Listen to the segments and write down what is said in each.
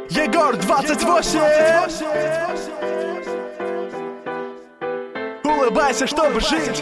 Егор 28. Улыбайся, чтобы жить.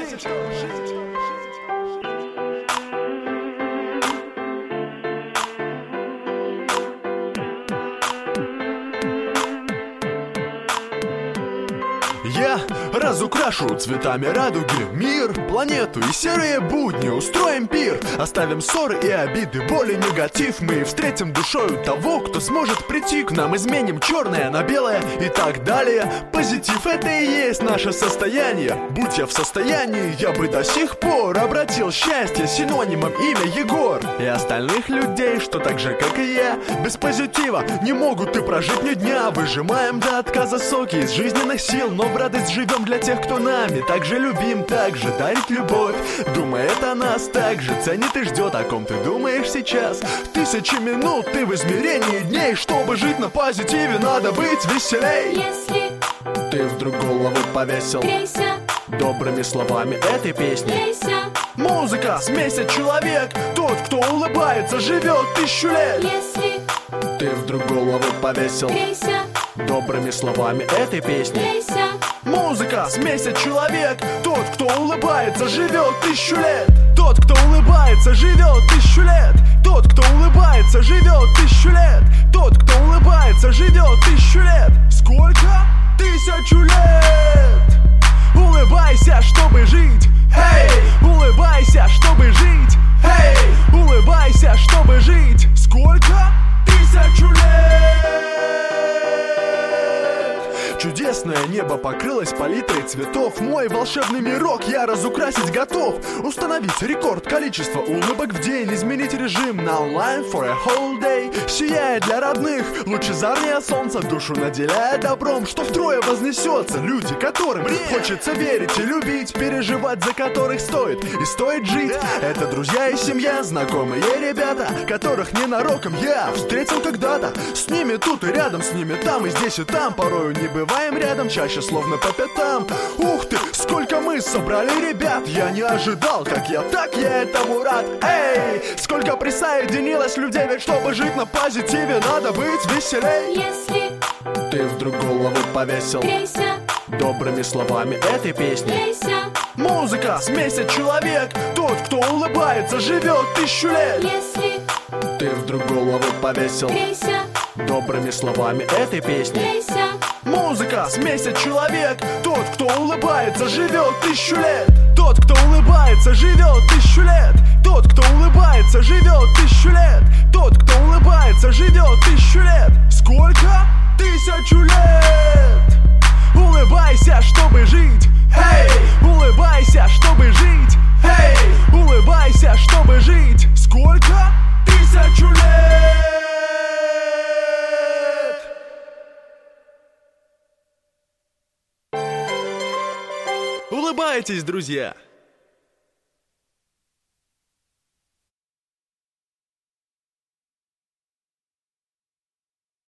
Я разукрашу цветами радуги мир, планету и серые будни. Устроим пир, оставим ссоры и обиды, боли, негатив. Мы встретим душою того, кто сможет прийти к нам. Изменим черное на белое и так далее. Позитив — это и есть наше состояние. Будь я в состоянии, я бы до сих пор обратил счастье синонимом имя Егор. И остальных людей, что так же, как и я, без позитива не могут и прожить ни дня. Выжимаем до отказа соки из жизненных сил, но в радость живем для тех, кто нами также любим, также дарит любовь. Думает о нас, также ценит и ждет. О ком ты думаешь сейчас? Тысячи минут ты в измерении дней. Чтобы жить на позитиве, надо быть веселей. Если ты вдруг голову повесил, грейся, добрыми словами этой песни. грейся. Музыка, смесь от человек. Тот, кто улыбается, живет 1000 лет. Если ты вдруг голову повесил, грейся, добрыми словами этой песни. грейся. Музыка, смесь от человек. Тот, кто улыбается, живет 1000 лет. Тот, кто улыбается, живет 1000 лет. Тот, кто улыбается, живет 1000 лет. Тот, кто улыбается, живет 1000 лет. Сколько? 1000 лет. Улыбайся, чтобы жить. Эй, улыбайся, чтобы жить. Эй, улыбайся, чтобы жить. Сколько? 1000 лет. Чудесное небо покрылось палитрой цветов. Мой волшебный мирок я разукрасить готов. Установить рекорд количества улыбок в день. Изменить режим на онлайн for a whole day. Сияя для родных, лучезарнее солнца, душу наделяя добром, что втрое вознесется. Люди, которым хочется верить и любить, переживать, за которых стоит и стоит жить. Это друзья и семья, знакомые ребята, которых ненароком я встретил когда-то. С ними тут и рядом, с ними там и здесь и там. Порою не бываем рядом, чаще словно по пятам. Ух ты, сколько мы собрали ребят. Я не ожидал, как я этому рад. Эй, сколько присоединилось людей, ведь чтобы жить на позитиве, надо быть веселей. Если ты вдруг голову повесил, грейся, добрыми словами этой песни. грейся. Музыка, смесь от человек. Тот, кто улыбается, живет 1000 лет. Если ты вдруг голову повесил, грейся, добрыми словами этой песни. грейся. Музыка, смесь от человек. Тот, кто улыбается, живет 1000 лет. Тот, кто улыбается, живет 1000 лет. Тот, кто улыбается, живет 1000 лет. Тот, кто улыбается, живет 1000 лет. Сколько? 1000 лет. Улыбайся, чтобы жить. Эй, улыбайся, чтобы жить. Эй, улыбайся, чтобы жить. Сколько? 1000 лет. Улыбайтесь, друзья!